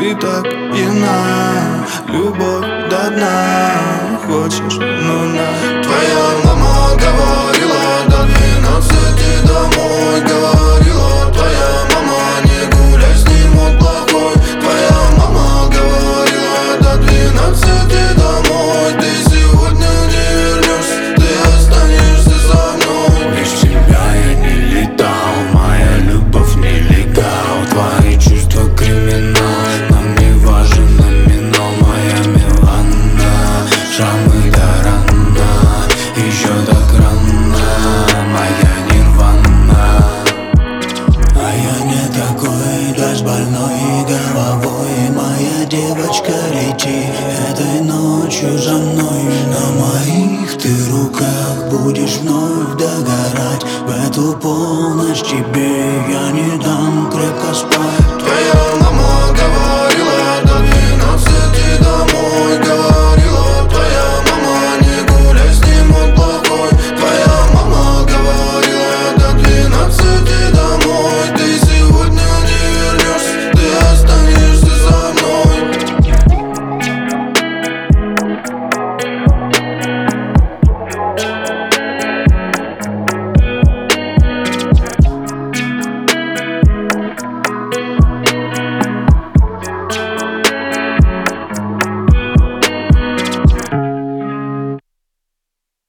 Ты так пьяна, любовь до дна. Хочешь, ну на. Твоя мама говорила до 12 домой. Говорила, твоя мама, не гуляй с ним, он плохой. Твоя мама говорила до 12 домой. Ты сегодня не вернешься, ты останешься со мной. Без тебя я не летал, моя любовь нелегал. Твои чувства криминал, нам не важен номинал. Моя Милана, шрамы до рана, еще так рано, моя нирвана. А я не такой, дождь больной головой. Моя девочка, лети этой ночью за мной. На моих ты руках будешь вновь догорать. В эту полночь тебе я не дам крепко спать.